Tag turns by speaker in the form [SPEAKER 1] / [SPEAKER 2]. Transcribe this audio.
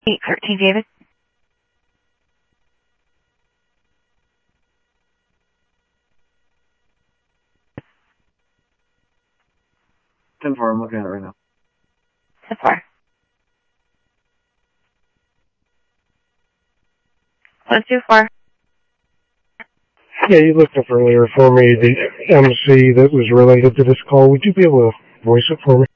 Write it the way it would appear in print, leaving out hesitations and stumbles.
[SPEAKER 1] 813 David.
[SPEAKER 2] I'm looking at it right now.
[SPEAKER 1] 10-4. 124.
[SPEAKER 3] Yeah, you looked up earlier for me the MC that was related to this call. Would you be able to voice it for me?